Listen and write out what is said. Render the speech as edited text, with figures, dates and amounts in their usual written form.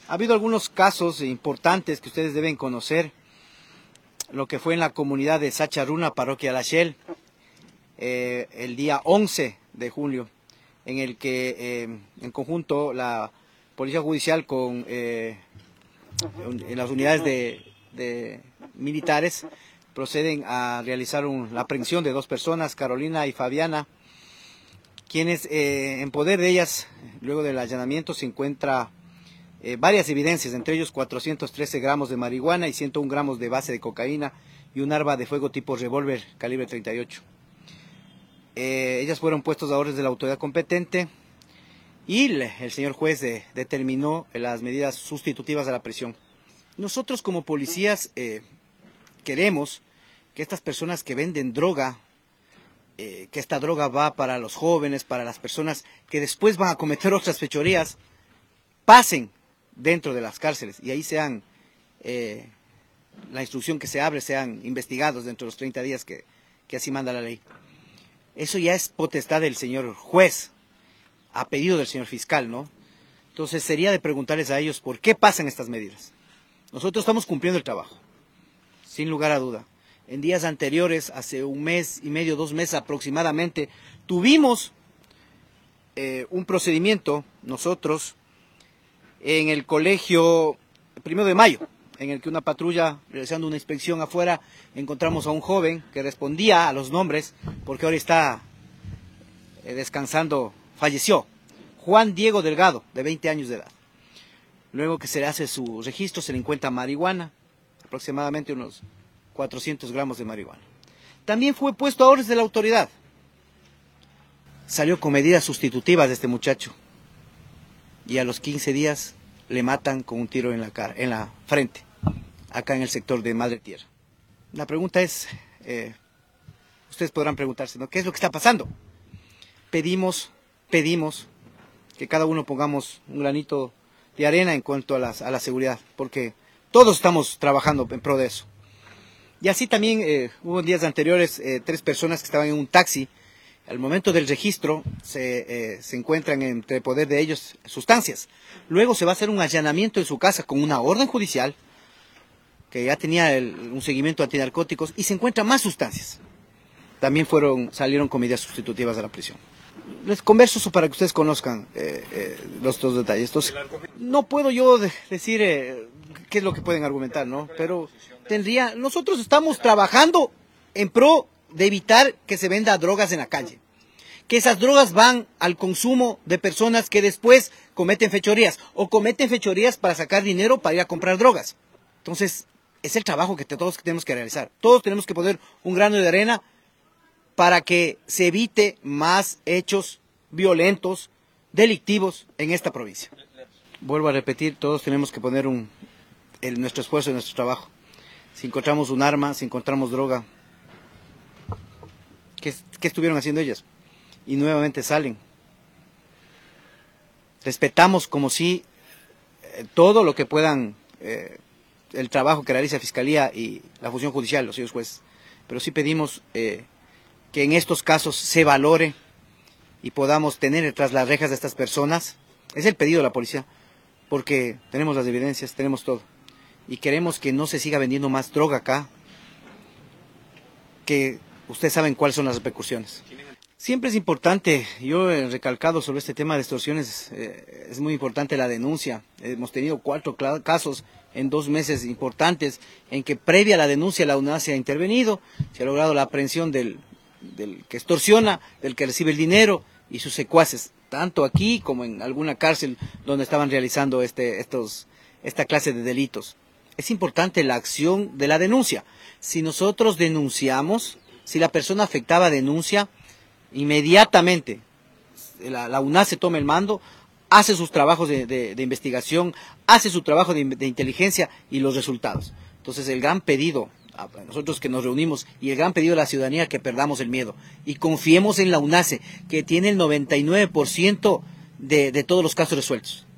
Ha habido algunos casos importantes que ustedes deben conocer, lo que fue en la comunidad de Sacharuna, parroquia La Shell, el día 11 de julio, en el que en conjunto la Policía Judicial con en las unidades de militares proceden a realizar la aprehensión de dos personas, Carolina y Fabiana, quienes en poder de ellas, luego del allanamiento, se encuentra varias evidencias, entre ellos 413 gramos de marihuana y 101 gramos de base de cocaína y un arma de fuego tipo revólver calibre 38. Ellas fueron puestos a órdenes de la autoridad competente y el señor juez determinó las medidas sustitutivas de la prisión. Nosotros como policías queremos que estas personas que venden droga, que esta droga va para los jóvenes, para las personas que después van a cometer otras fechorías, pasen dentro de las cárceles y ahí sean, la instrucción que se abre, sean investigados dentro de los 30 días que así manda la ley. Eso ya es potestad del señor juez, a pedido del señor fiscal, ¿no? Entonces sería de preguntarles a ellos por qué pasan estas medidas. Nosotros estamos cumpliendo el trabajo, sin lugar a duda. En días anteriores, hace un mes y medio, 2 meses aproximadamente, tuvimos un procedimiento, nosotros, en el colegio 1 de Mayo, en el que una patrulla, realizando una inspección afuera, encontramos a un joven que respondía a los nombres, porque ahora está descansando, falleció, Juan Diego Delgado, de 20 años de edad. Luego que se le hace su registro, se le encuentra marihuana, aproximadamente unos 400 gramos de marihuana. También fue puesto a órdenes de la autoridad. Salió con medidas sustitutivas de este muchacho. Y a los 15 días le matan con un tiro en la frente, acá en el sector de Madre Tierra. La pregunta es, ustedes podrán preguntarse, ¿no? ¿Qué es lo que está pasando? Pedimos que cada uno pongamos un granito de arena en cuanto a la seguridad, porque todos estamos trabajando en pro de eso. Y así también hubo días anteriores 3 personas que estaban en un taxi. Al momento del registro se encuentran entre poder de ellos sustancias. Luego se va a hacer un allanamiento en su casa con una orden judicial que ya tenía un seguimiento antinarcóticos y se encuentran más sustancias. También salieron con medidas sustitutivas de la prisión. Les converso eso para que ustedes conozcan los detalles. Entonces, no puedo yo decir qué es lo que pueden argumentar, ¿no? Pero nosotros estamos trabajando en pro de evitar que se venda drogas en la calle, que esas drogas van al consumo de personas que después cometen fechorías, o cometen fechorías para sacar dinero para ir a comprar drogas. Entonces, es el trabajo que todos tenemos que realizar. Todos tenemos que poner un grano de arena para que se evite más hechos violentos, delictivos en esta provincia. Vuelvo a repetir, todos tenemos que poner nuestro esfuerzo en nuestro trabajo. Si encontramos un arma, si encontramos droga, ¿qué estuvieron haciendo ellas? Y nuevamente salen. Respetamos como si todo lo que puedan, el trabajo que realiza Fiscalía y la función judicial, los señores jueces. Pero sí pedimos que en estos casos se valore y podamos tener tras las rejas de estas personas. Es el pedido de la policía, porque tenemos las evidencias, tenemos todo. Y queremos que no se siga vendiendo más droga acá, que ustedes saben cuáles son las repercusiones. Siempre es importante, yo he recalcado sobre este tema de extorsiones, es muy importante la denuncia. Hemos tenido 4 casos en 2 meses importantes en que previa a la denuncia la UNAS se ha intervenido, se ha logrado la aprehensión del que extorsiona, del que recibe el dinero y sus secuaces, tanto aquí como en alguna cárcel donde estaban realizando esta clase de delitos. Es importante la acción de la denuncia. Si nosotros denunciamos, si la persona afectada denuncia, inmediatamente la UNAS se toma el mando, hace sus trabajos de investigación, hace su trabajo de inteligencia y los resultados. Entonces el gran pedido, a nosotros que nos reunimos, y el gran pedido de la ciudadanía, que perdamos el miedo y confiemos en la UNACE, que tiene el 99% de todos los casos resueltos.